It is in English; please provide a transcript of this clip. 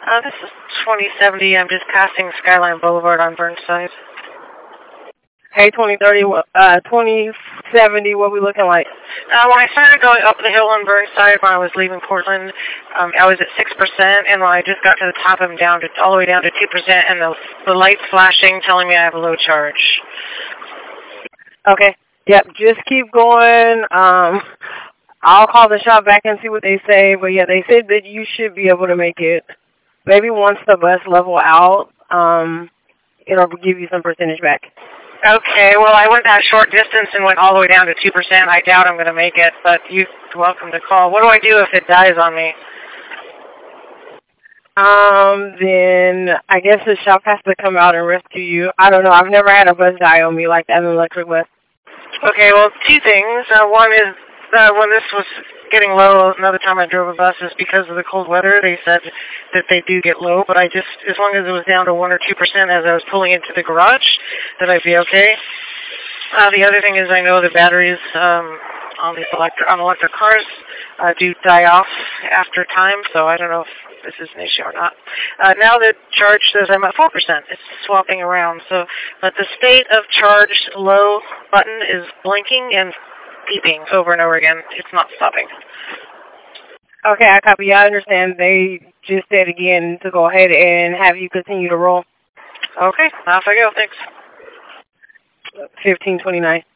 This is 2070. I'm just passing Skyline Boulevard on Burnside. Hey, 2030, 2070, what we looking like? When I started going up the hill on Burnside when I was leaving Portland, I was at 6%, and when I just got to the top, I'm down to all the way down to 2%, and the light's flashing, telling me I have a low charge. Okay. Yep. Just keep going. I'll call the shop back and see what they say. But yeah, they said that you should be able to make it. Maybe once the bus level out, it'll give you some percentage back. Okay, well, I went that short distance and went all the way down to 2%. I doubt I'm going to make it, but you're welcome to call. What do I do if it dies on me? Then I guess the shop has to come out and rescue you. I don't know. I've never had a bus die on me like that, an electric bus. Okay, well, two things. One is when this was getting low, another time I drove a bus is because of the cold weather. They said that they do get low, but as long as it was down to 1 or 2% as I was pulling into the garage, that I'd be okay. The other thing is I know the batteries on electric cars do die off after time, so I don't know if this is an issue or not. Now the charge says I'm at 4%. It's swapping around. But the state of charge low button is blinking and beeping over and over again. It's not stopping. Okay, I copy. I understand. They just said again to go ahead and have you continue to roll. Okay, off I go. Thanks. 1529.